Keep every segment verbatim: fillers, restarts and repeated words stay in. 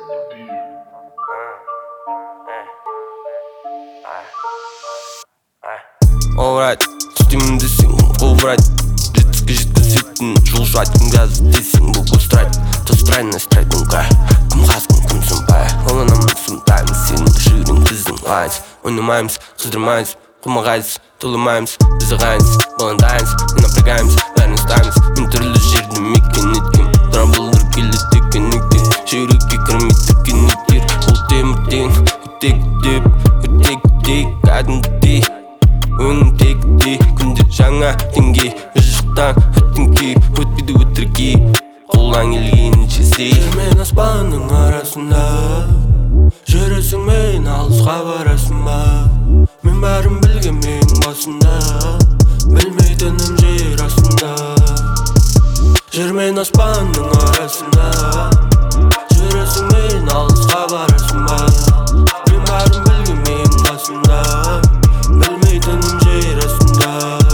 Alright, түстеймін десең қолбырайт жетістікке жеткізетін жол жайттың газы десең бұл густрайт тострайна страйдыңға кім қасқын кім сынбай оланамын сымтаймыз сенің жүрің біздің лайнс ойнамаймыз қыздырмаймыз қылмағайсыз толамаймыз біз ағайынсыз баландаймыз не напрягаемся бәрін ұстаймыз мен түрлі жерді мекен еткен трамблдыр келеді кенеттен жүрекке кірмейді кенеттер ол темірден өтек деп өтек өтек кәдімгідей өнім текте күнде жаңа деңгей жықтан өттің кейіп өтпейді өтірге қолдан келгенінше сей мен аспанның арасында жүресің мен алысқа барасың ба мен бәрін білген менің басында білмейтінім жер астында жер мен аспанның арасында жүресің мен алысқа барасың ба мен бәрін білген менің басында білмейтінім жер астында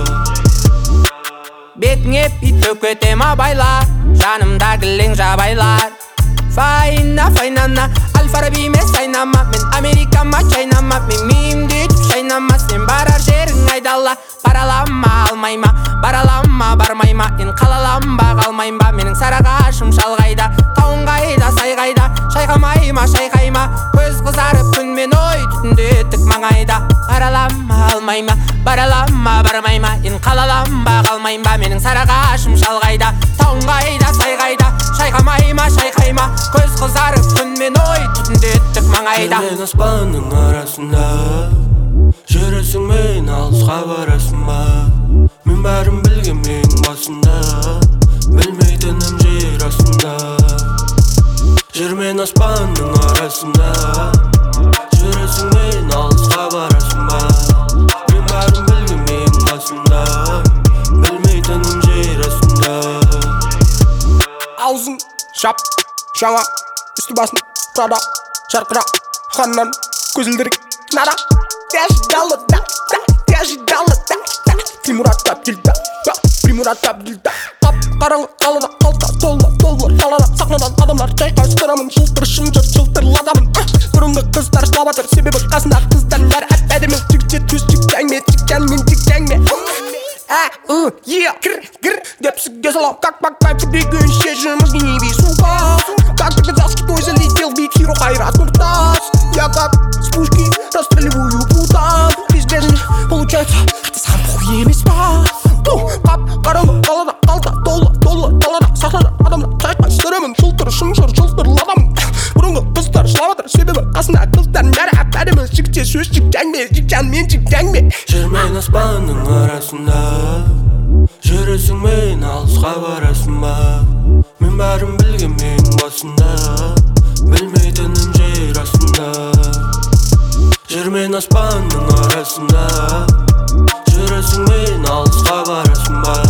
бетіңе пит төкете ма байла жанымда кілең жабайлар файна файнана аль-фараби емес айнама мен америкама чайнама мен миымды етіп шайнама сен барар жерің айдала баралама алмайма баралама бармайма мен қалаланба қалмайма менің сарағашым шалғайда тауың қайда сай қайда шайқамайма шайқайма көз қызарып күнмен ой түтінді тік маңайда баралама алмайма баралама бармайма мен қалаланба қалмайма менің сарағашым шалғайда тауың қайда сай қайда шайқамайма шайқайма көз қызарып күнмен ой түтінді тік маңайда жер мен аспанның арасында жүресің мен алысқа барасың ба мен бәрін білген менің басында білмейтінім жер астында жер мен аспанның арасында жүресің мен алысқа барасың ба мен бәрін білген менің басында білмейтінім жер астында аузын жап жаңа үсті басын прада жарқыра ханнан көзілдірік нара тяждалы да да тяждалы да да примурат абдилда примурат абдилда қап қараңғы қалада қалта толы толы талада сахнадан адамдар шайқастырамын жылтыр шынжыр жылтырладамын бұрынғы қыздар жылаватыр себебі қасындағы қыздар бәрі әп-әдемі жігіттер төс жігіт әңгіме жігіт жігіт әңгіме а у е кір кір деп сізге салам как пока деген шешіміз не сука как ты казахский твой залетел в бит хиро хайрат нуртас я как с пушки расстреливаю путан пиздец получается это сам похуй емес па қап қараңғы қалада қалта толы толы талада сахнада адамдар шайқастырамын жылтыр шынжыр жылтырладамын бұрынғы қыздар жылаватыр себебі қасында қыздар бәрі әп-әдемі жігіттер сөз жігіт әңгіме жігіт мен жігіт әңгіме жер мен аспанның арасында жүресің мен алысқа барасың ба мен бәрін білген менің басында білмейтінім жер астында жер мен аспанның арасында жүресің мен алысқа барасың ба